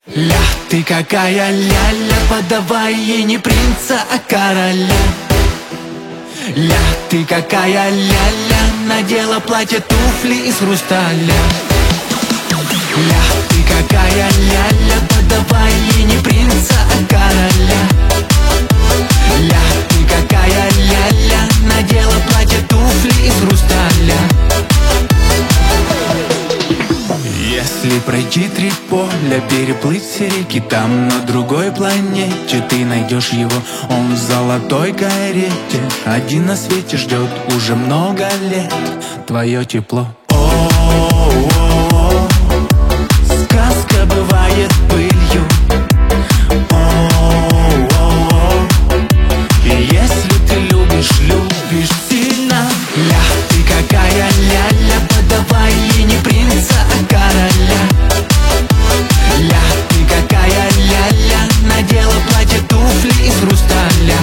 Ля, ты какая ля-ля, подавай ей не принца, а короля. Ля, ты какая ля-ля, надела платье, туфли из хрусталя. Ля, ты какая ля-ля, подавай ей не принца, а короля. Ля, ты какая ля-ля, надела платье, туфли из хрусталя. Если пройти 3 поля, переплыть все реки, там на другой планете ты найдешь его. Он в золотой карете, один на свете ждет уже много лет твое тепло. О-о-о-о, сказка бывает пылью. О-о-о, и если ты любишь, любишь сильно. Ля, ты какая ля-ля, подавай ей не принца, а короля. Ля, ты какая ля-ля, надела платье, туфли из хрусталя.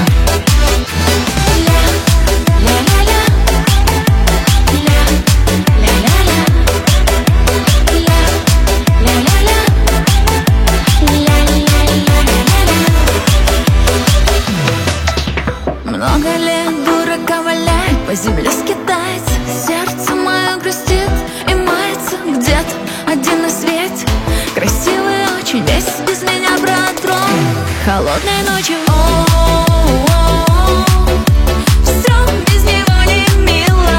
Много лет дурака валяет, по земле скитать. Сердце мое грустит и мается где-то один на свете. Красивый очень, весь без меня протрон. Холодной ночью все без него не мило.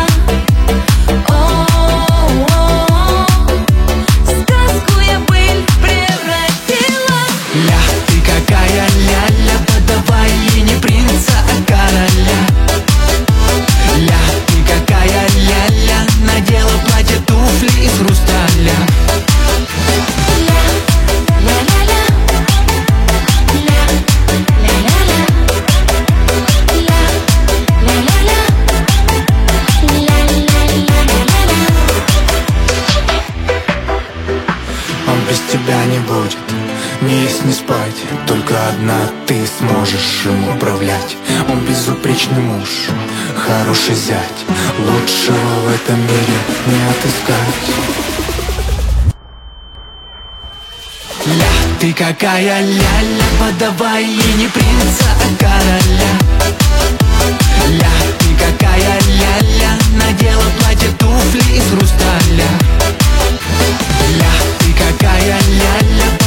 Сказку я быль превратила. Ля, ты какая ля-ля, подавай ей не принца, а короля. Ля, ты какая ля-ля, надела платье, туфли из хрусталя. Он без тебя не будет ни есть, ни спать. Только одна ты сможешь им управлять. Он безупречный муж, хороший зять. Лучшего в этом мире не отыскать. Ля, ты какая ля-ля, подавай ей не принца, а короля. Ля, ты какая ля-ля, надела платье, туфли из хрусталя. Ля, ты какая ля-ля,